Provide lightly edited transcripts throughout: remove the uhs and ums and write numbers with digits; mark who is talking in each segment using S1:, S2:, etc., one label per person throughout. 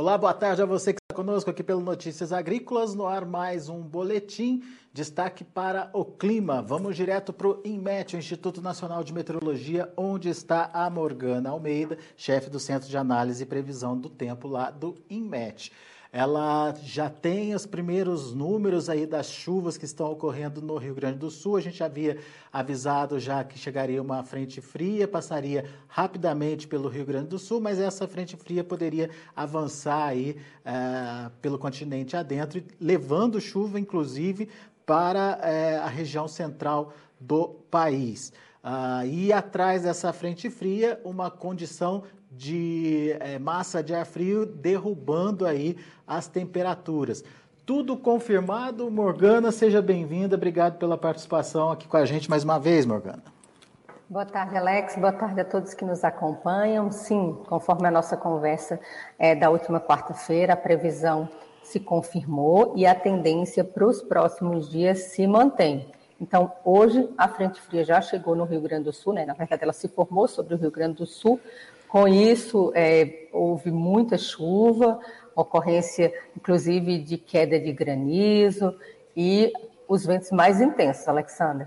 S1: Olá, boa tarde a você que está conosco aqui pelo Notícias Agrícolas. No ar mais um boletim. Destaque para o clima. Vamos direto para o INMET, o Instituto Nacional de Meteorologia, onde está a Morgana Almeida, chefe do Centro de Análise e Previsão do Tempo lá do INMET. Ela já tem os primeiros números aí das chuvas que estão ocorrendo no Rio Grande do Sul. A gente havia avisado já que chegaria uma frente fria, passaria rapidamente pelo Rio Grande do Sul, mas essa frente fria poderia avançar aí pelo continente adentro, levando chuva, inclusive, para a região central do país. E atrás dessa frente fria, uma condição de massa de ar frio derrubando aí as temperaturas. Tudo confirmado. Morgana, seja bem-vinda. Obrigado pela participação aqui com a gente mais uma vez, Morgana.
S2: Boa tarde, Alex. Boa tarde a todos que nos acompanham. Sim, conforme a nossa conversa da última quarta-feira, a previsão se confirmou e a tendência para os próximos dias se mantém. Então, hoje, a frente fria já chegou no Rio Grande do Sul, né? Na verdade, ela se formou sobre o Rio Grande do Sul. Com isso, houve muita chuva, ocorrência, inclusive, de queda de granizo e os ventos mais intensos, Alexandre.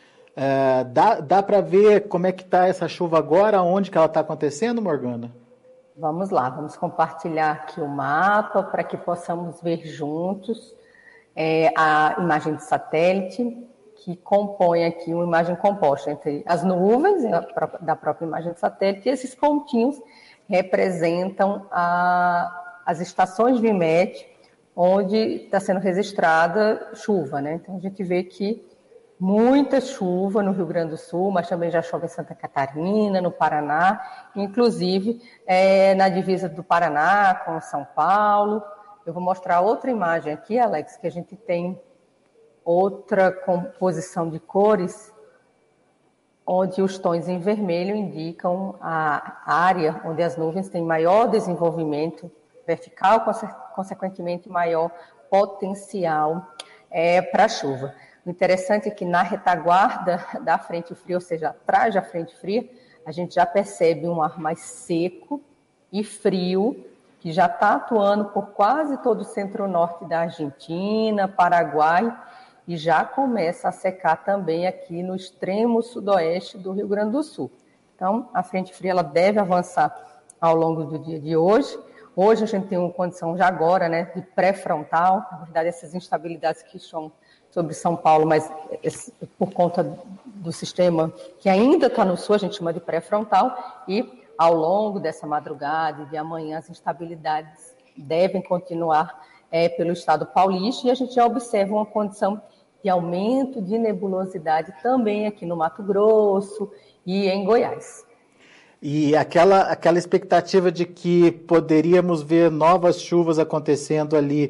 S1: Dá para ver como é que está essa chuva agora, onde que ela está acontecendo, Morgana?
S2: Vamos lá, vamos compartilhar aqui o mapa para que possamos ver juntos a imagem de satélite, que compõe aqui uma imagem composta entre as nuvens da própria imagem de satélite, e esses pontinhos representam as estações do INMET, onde está sendo registrada chuva, né? Então a gente vê que muita chuva no Rio Grande do Sul, mas também já chove em Santa Catarina, no Paraná, inclusive na divisa do Paraná com São Paulo. Eu vou mostrar outra imagem aqui, Alex, que a gente tem outra composição de cores, onde os tons em vermelho indicam a área onde as nuvens têm maior desenvolvimento vertical, consequentemente maior potencial para chuva. O interessante é que na retaguarda da frente fria, ou seja, atrás da frente fria, a gente já percebe um ar mais seco e frio, que já está atuando por quase todo o centro-norte da Argentina, Paraguai, e já começa a secar também aqui no extremo sudoeste do Rio Grande do Sul. Então, a frente fria ela deve avançar ao longo do dia de hoje. Hoje a gente tem uma condição já agora, né, de pré-frontal. Na verdade, essas instabilidades que estão sobre São Paulo, mas por conta do sistema que ainda está no sul, a gente chama de pré-frontal, e ao longo dessa madrugada e de amanhã as instabilidades devem continuar pelo estado paulista, e a gente já observa uma condição de aumento de nebulosidade também aqui no Mato Grosso e em Goiás.
S1: E aquela expectativa de que poderíamos ver novas chuvas acontecendo ali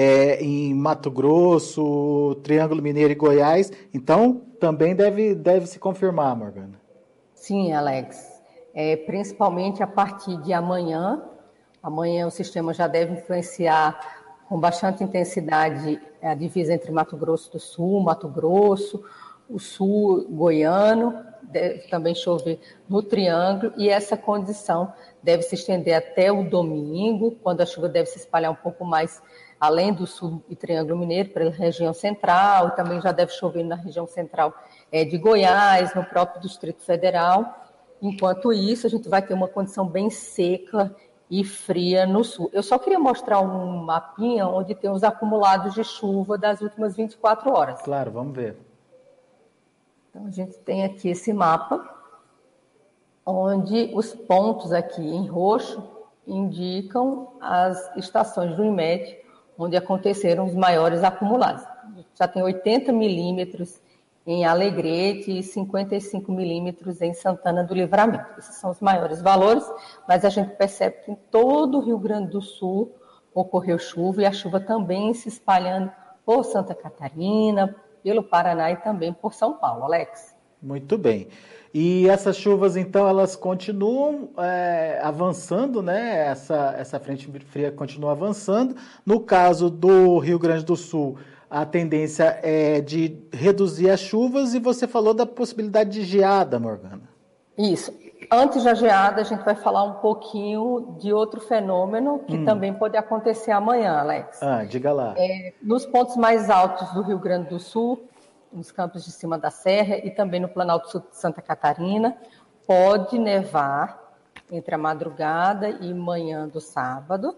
S1: em Mato Grosso, Triângulo Mineiro e Goiás, então também deve se confirmar, Morgana.
S2: Sim, Alex. Principalmente a partir de amanhã. Amanhã o sistema já deve influenciar com bastante intensidade a divisa entre Mato Grosso do Sul, Mato Grosso, o sul goiano, deve também chover no Triângulo, e essa condição deve se estender até o domingo, quando a chuva deve se espalhar um pouco mais além do sul e Triângulo Mineiro, para a região central, e também já deve chover na região central de Goiás, no próprio Distrito Federal. Enquanto isso, a gente vai ter uma condição bem seca e fria no sul. Eu só queria mostrar um mapinha onde tem os acumulados de chuva das últimas 24 horas.
S1: Claro, vamos ver.
S2: Então, a gente tem aqui esse mapa, onde os pontos aqui em roxo indicam as estações do INMET, onde aconteceram os maiores acumulados. Já tem 80 milímetros em Alegrete e 55 milímetros em Santana do Livramento. Esses são os maiores valores, mas a gente percebe que em todo o Rio Grande do Sul ocorreu chuva, e a chuva também se espalhando por Santa Catarina, pelo Paraná e também por São Paulo. Alex?
S1: Muito bem. E essas chuvas, então, elas continuam avançando, né? Essa frente fria continua avançando. No caso do Rio Grande do Sul, a tendência é de reduzir as chuvas, e você falou da possibilidade de geada, Morgana.
S2: Isso. Antes da geada, a gente vai falar um pouquinho de outro fenômeno que também pode acontecer amanhã, Alex.
S1: Diga lá.
S2: Nos pontos mais altos do Rio Grande do Sul, nos campos de cima da serra e também no Planalto Sul de Santa Catarina, pode nevar entre a madrugada e manhã do sábado.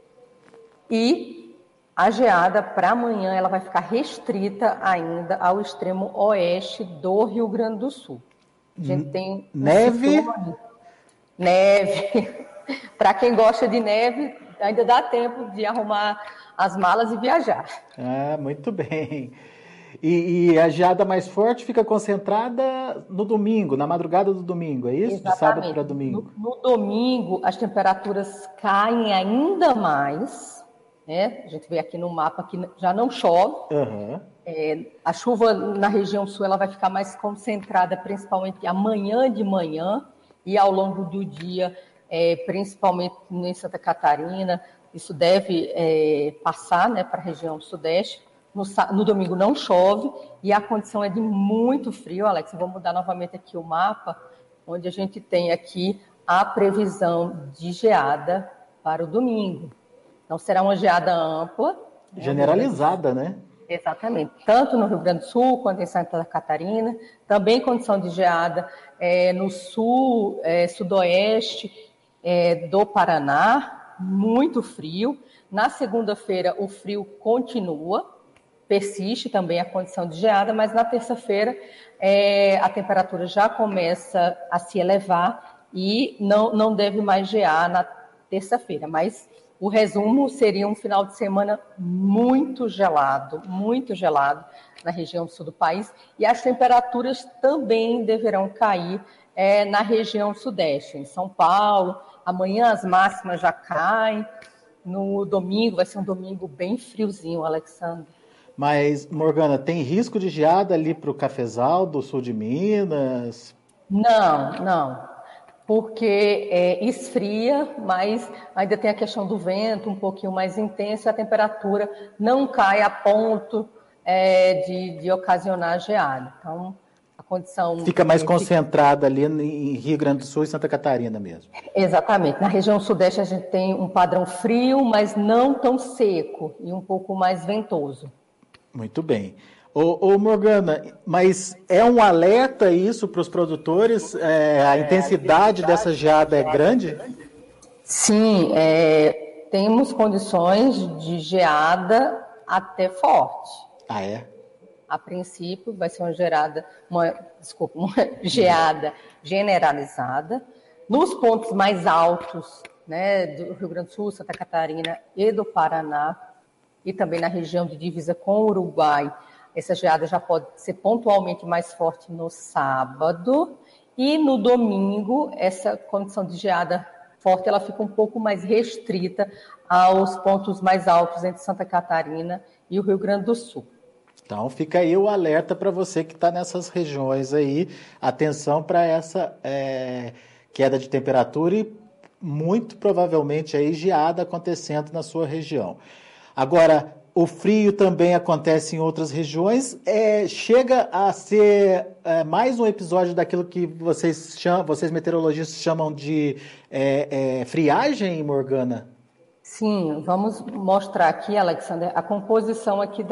S2: E a geada para amanhã ela vai ficar restrita ainda ao extremo oeste do Rio Grande do Sul. A gente tem
S1: neve.
S2: Neve. Para quem gosta de neve, ainda dá tempo de arrumar as malas e viajar.
S1: Muito bem. E a geada mais forte fica concentrada no domingo, na madrugada do domingo, é isso?
S2: Exatamente.
S1: De sábado para domingo.
S2: No domingo, as temperaturas caem ainda mais, né? A gente vê aqui no mapa que já não chove. A chuva na região sul ela vai ficar mais concentrada, principalmente amanhã de manhã e ao longo do dia, principalmente em Santa Catarina. Isso deve passar, né, para a região sudeste. No domingo não chove e a condição é de muito frio, Alex. Eu vou mudar novamente aqui o mapa, onde a gente tem aqui a previsão de geada para o domingo. Então, será uma geada ampla.
S1: Generalizada, né?
S2: Exatamente. Tanto no Rio Grande do Sul quanto em Santa Catarina. Também condição de geada no sul, sudoeste do Paraná. Muito frio. Na segunda-feira, o frio continua. Persiste também a condição de geada, mas na terça-feira a temperatura já começa a se elevar e não deve mais gear na terça-feira. Mas o resumo seria um final de semana muito gelado na região sul do país. E as temperaturas também deverão cair na região sudeste, em São Paulo. Amanhã as máximas já caem. No domingo, vai ser um domingo bem friozinho, Alexandre.
S1: Mas, Morgana, tem risco de geada ali para o Cafezal do sul de Minas?
S2: Não. Porque esfria, mas ainda tem a questão do vento um pouquinho mais intenso e a temperatura não cai a ponto de ocasionar geada. Então, a condição...
S1: Fica mais concentrada ali em Rio Grande do Sul e Santa Catarina mesmo.
S2: Exatamente. Na região sudeste a gente tem um padrão frio, mas não tão seco e um pouco mais ventoso.
S1: Muito bem. Ô Morgana, mas é um alerta isso para os produtores? A intensidade dessa geada é grande?
S2: Sim, temos condições de geada até forte.
S1: Ah, é?
S2: A princípio, vai ser uma geada generalizada. Nos pontos mais altos, né, do Rio Grande do Sul, Santa Catarina e do Paraná, e também na região de divisa com o Uruguai, essa geada já pode ser pontualmente mais forte no sábado. E no domingo, essa condição de geada forte ela fica um pouco mais restrita aos pontos mais altos entre Santa Catarina e o Rio Grande do Sul.
S1: Então fica aí o alerta para você que está nessas regiões aí. Atenção para essa queda de temperatura e muito provavelmente aí geada acontecendo na sua região. Agora, o frio também acontece em outras regiões. Chega a ser mais um episódio daquilo que vocês meteorologistas chamam de friagem, Morgana?
S2: Sim, vamos mostrar aqui, Alexandre, a composição aqui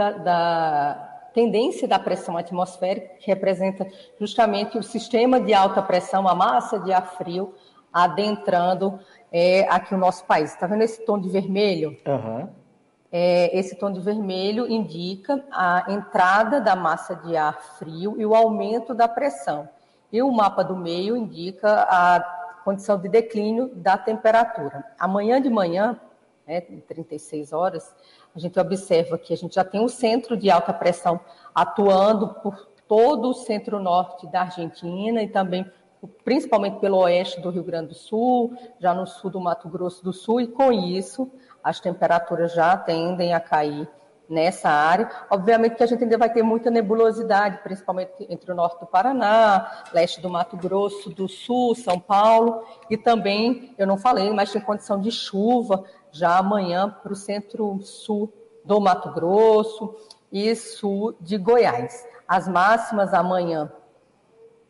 S2: da tendência da pressão atmosférica, que representa justamente o sistema de alta pressão, a massa de ar frio, adentrando aqui o nosso país. Está vendo esse tom de vermelho?
S1: Aham.
S2: Esse tom de vermelho indica a entrada da massa de ar frio e o aumento da pressão. E o mapa do meio indica a condição de declínio da temperatura. Amanhã de manhã, em 36 horas, a gente observa que a gente já tem um centro de alta pressão atuando por todo o centro-norte da Argentina e também principalmente pelo oeste do Rio Grande do Sul, já no sul do Mato Grosso do Sul, e com isso as temperaturas já tendem a cair nessa área. Obviamente que a gente ainda vai ter muita nebulosidade, principalmente entre o norte do Paraná, leste do Mato Grosso do Sul, São Paulo, e também, eu não falei, mas tem condição de chuva já amanhã para o centro-sul do Mato Grosso e sul de Goiás. As máximas amanhã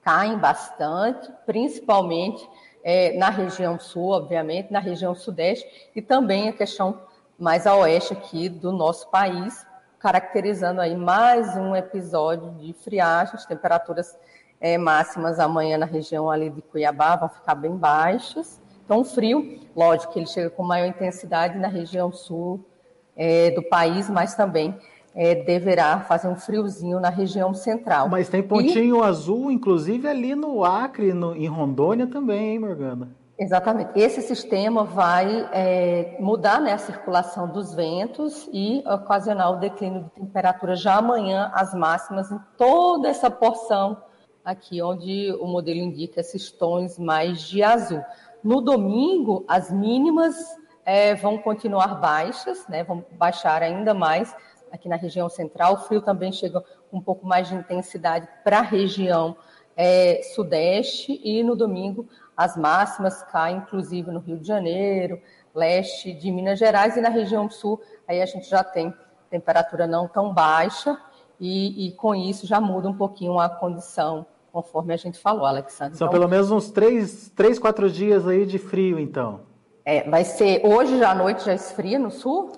S2: caem bastante, principalmente na região sul, obviamente, na região sudeste, e também a questão mais a oeste aqui do nosso país, caracterizando aí mais um episódio de friagem. As temperaturas máximas amanhã na região ali de Cuiabá vão ficar bem baixas. Então, o frio, lógico que ele chega com maior intensidade na região sul do país, mas também deverá fazer um friozinho na região central.
S1: Mas tem pontinho azul, inclusive ali no Acre, em Rondônia também, hein, Morgana?
S2: Exatamente. Esse sistema vai mudar, né, a circulação dos ventos e ocasionar o declínio de temperatura já amanhã, as máximas em toda essa porção aqui, onde o modelo indica esses tons mais de azul. No domingo, as mínimas vão continuar baixas, né, vão baixar ainda mais aqui na região central. O frio também chega com um pouco mais de intensidade para a região sudeste, e no domingo as máximas caem, inclusive no Rio de Janeiro, leste de Minas Gerais, e na região sul aí a gente já tem temperatura não tão baixa, e com isso já muda um pouquinho a condição, conforme a gente falou, Alexandre.
S1: São pelo menos uns 3, 4 dias aí de frio, então.
S2: Vai ser hoje já à noite, já esfria no sul.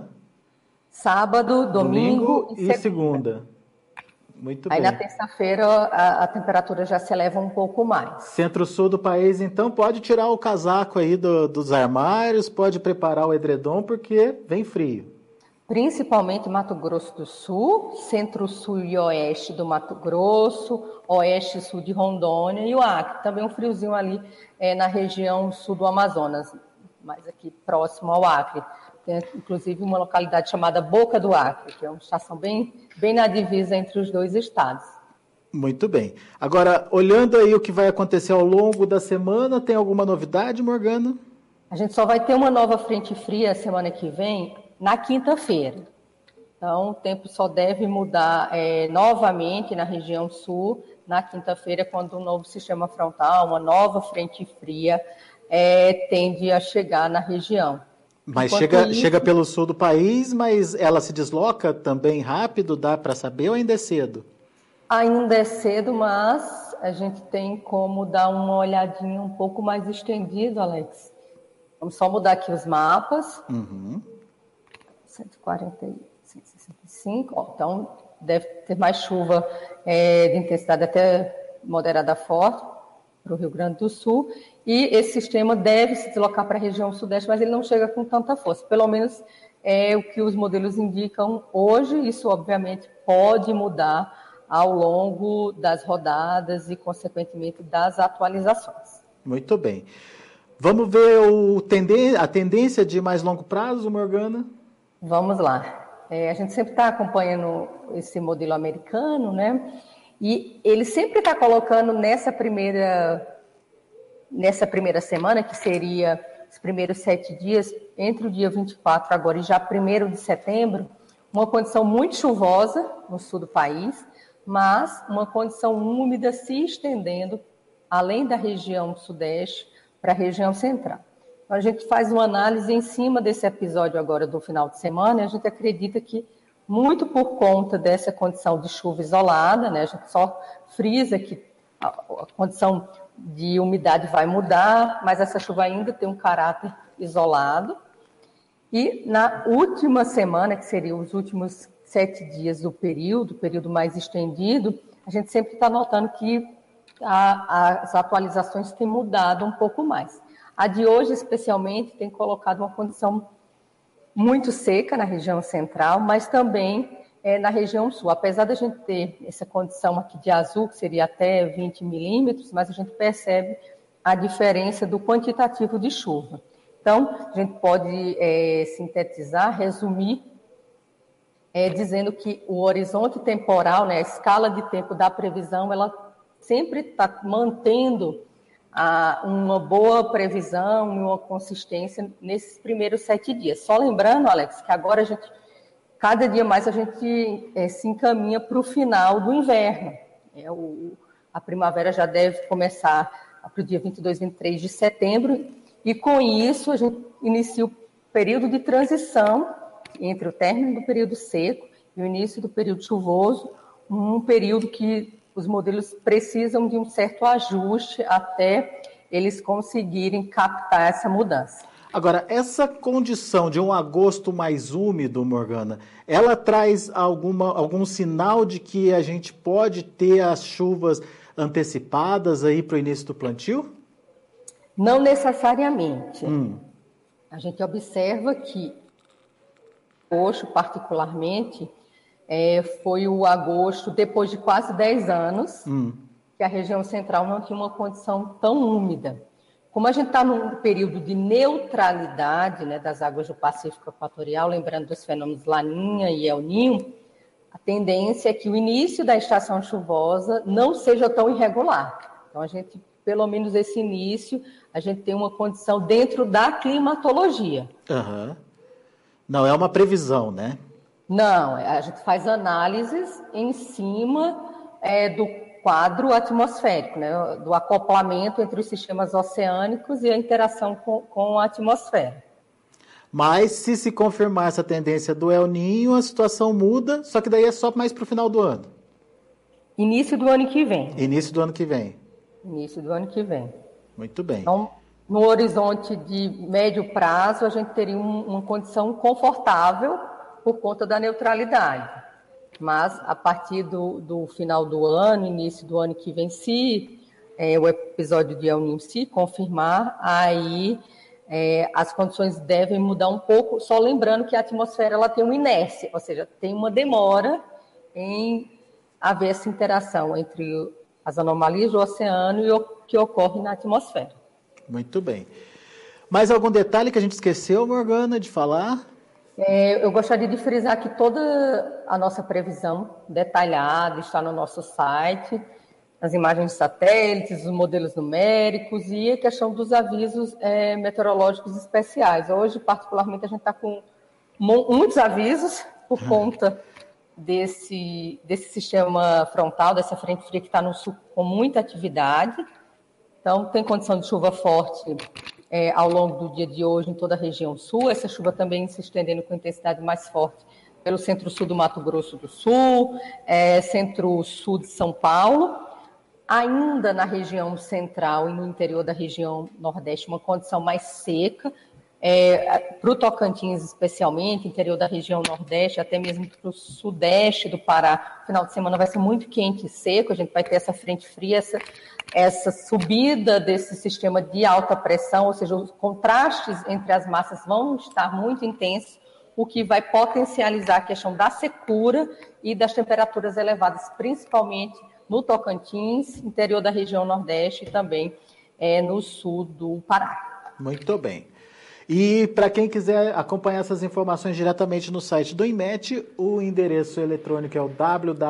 S2: Sábado, domingo e segunda.
S1: Muito
S2: aí
S1: bem.
S2: Na terça-feira a temperatura já se eleva um pouco mais.
S1: Centro-sul do país, então, pode tirar o casaco aí dos armários, pode preparar o edredom, porque vem frio.
S2: Principalmente Mato Grosso do Sul, centro-sul e oeste do Mato Grosso, oeste e sul de Rondônia e o Acre. Também um friozinho ali na região sul do Amazonas, mais aqui próximo ao Acre. Tem, inclusive, uma localidade chamada Boca do Acre, que é uma estação bem na divisa entre os dois estados.
S1: Muito bem. Agora, olhando aí o que vai acontecer ao longo da semana, tem alguma novidade, Morgana?
S2: A gente só vai ter uma nova frente fria semana que vem, na quinta-feira. Então, o tempo só deve mudar novamente na região sul, na quinta-feira, quando um novo sistema frontal, uma nova frente fria, tende a chegar na região.
S1: Mas chega pelo sul do país, mas ela se desloca também rápido, dá para saber, ou ainda é cedo?
S2: Ainda é cedo, mas a gente tem como dar uma olhadinha um pouco mais estendido, Alex. Vamos só mudar aqui os mapas. 140, 165, então deve ter mais chuva de intensidade até moderada forte para o Rio Grande do Sul, e esse sistema deve se deslocar para a região sudeste, mas ele não chega com tanta força, pelo menos é o que os modelos indicam hoje. Isso obviamente pode mudar ao longo das rodadas e, consequentemente, das atualizações.
S1: Muito bem. Vamos ver a tendência de mais longo prazo, Morgana?
S2: Vamos lá. A gente sempre está acompanhando esse modelo americano, né? E ele sempre está colocando nessa primeira semana, que seria os primeiros 7 dias, entre o dia 24 agora e já 1º de setembro, uma condição muito chuvosa no sul do país, mas uma condição úmida se estendendo além da região sudeste para a região central. Então, a gente faz uma análise em cima desse episódio agora do final de semana, e a gente acredita que, muito por conta dessa condição de chuva isolada, né, a gente só frisa que a condição de umidade vai mudar, mas essa chuva ainda tem um caráter isolado. E na última semana, que seriam os últimos 7 dias do período mais estendido, a gente sempre está notando que as atualizações têm mudado um pouco mais. A de hoje, especialmente, tem colocado uma condição muito seca na região central, mas também na região sul. Apesar da gente ter essa condição aqui de azul, que seria até 20 milímetros, mas a gente percebe a diferença do quantitativo de chuva. Então, a gente pode sintetizar, resumir, dizendo que o horizonte temporal, né, a escala de tempo da previsão, ela sempre está mantendo uma boa previsão e uma consistência nesses primeiros 7 dias. Só lembrando, Alex, que agora cada dia mais a gente se encaminha para o final do inverno. A primavera já deve começar para o dia 22, 23 de setembro, e com isso a gente inicia o período de transição entre o término do período seco e o início do período chuvoso, um período que os modelos precisam de um certo ajuste até eles conseguirem captar essa mudança.
S1: Agora, essa condição de um agosto mais úmido, Morgana, ela traz algum sinal de que a gente pode ter as chuvas antecipadas aí para o início do plantio?
S2: Não necessariamente. A gente observa que agosto, particularmente, foi o agosto depois de quase 10 anos que a região central não tinha uma condição tão úmida. Como a gente está num período de neutralidade, né, das águas do Pacífico Equatorial, lembrando dos fenômenos Laninha e El Niño, a tendência é que o início da estação chuvosa não seja tão irregular. Então, a gente, pelo menos esse início, a gente tem uma condição dentro da climatologia.
S1: Uhum. Não é uma previsão, né?
S2: Não, a gente faz análises em cima do quadro atmosférico, né, do acoplamento entre os sistemas oceânicos e a interação com a atmosfera.
S1: Mas se confirmar essa tendência do El Niño, a situação muda, só que daí é só mais para o final do ano.
S2: Início do ano que vem.
S1: Início do ano que vem.
S2: Início do ano que vem.
S1: Muito bem.
S2: Então, no horizonte de médio prazo, a gente teria uma condição confortável por conta da neutralidade. Mas, a partir do final do ano, início do ano que vem, se o episódio de El Niño se confirmar, aí as condições devem mudar um pouco, só lembrando que a atmosfera ela tem uma inércia, ou seja, tem uma demora em haver essa interação entre as anomalias do oceano e o que ocorre na atmosfera.
S1: Muito bem. Mais algum detalhe que a gente esqueceu, Morgana, de falar?
S2: Eu gostaria de frisar que toda a nossa previsão detalhada está no nosso site, as imagens de satélites, os modelos numéricos e a questão dos avisos meteorológicos especiais. Hoje, particularmente, a gente está com muitos avisos por conta desse sistema frontal, dessa frente fria que está no sul com muita atividade. Então, tem condição de chuva forte ao longo do dia de hoje em toda a região sul, essa chuva também se estendendo com intensidade mais forte pelo centro-sul do Mato Grosso do Sul, centro-sul de São Paulo, ainda na região central e no interior da região nordeste, uma condição mais seca, para o Tocantins especialmente, interior da região nordeste, até mesmo para o sudeste do Pará, final de semana vai ser muito quente e seco, a gente vai ter essa frente fria, essa subida desse sistema de alta pressão, ou seja, os contrastes entre as massas vão estar muito intensos, o que vai potencializar a questão da secura e das temperaturas elevadas, principalmente no Tocantins, interior da região Nordeste e também no sul do Pará.
S1: Muito bem. E para quem quiser acompanhar essas informações diretamente no site do INMET, o endereço eletrônico é o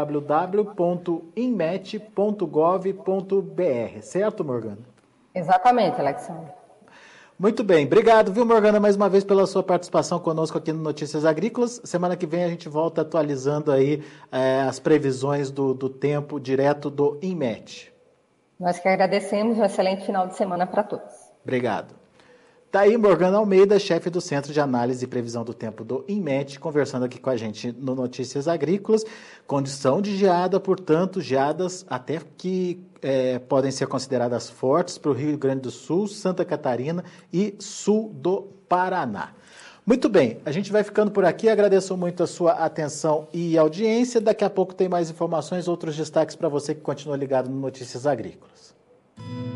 S1: www.inmet.gov.br, certo, Morgana?
S2: Exatamente, Alexandre.
S1: Muito bem. Obrigado, viu, Morgana, mais uma vez pela sua participação conosco aqui no Notícias Agrícolas. Semana que vem a gente volta atualizando aí as previsões do tempo direto do INMET.
S2: Nós que agradecemos, um excelente final de semana para todos.
S1: Obrigado. Está aí Morgana Almeida, chefe do Centro de Análise e Previsão do Tempo do INMET, conversando aqui com a gente no Notícias Agrícolas. Condição de geada, portanto, geadas até que podem ser consideradas fortes para o Rio Grande do Sul, Santa Catarina e sul do Paraná. Muito bem, a gente vai ficando por aqui. Agradeço muito a sua atenção e audiência. Daqui a pouco tem mais informações, outros destaques para você que continua ligado no Notícias Agrícolas.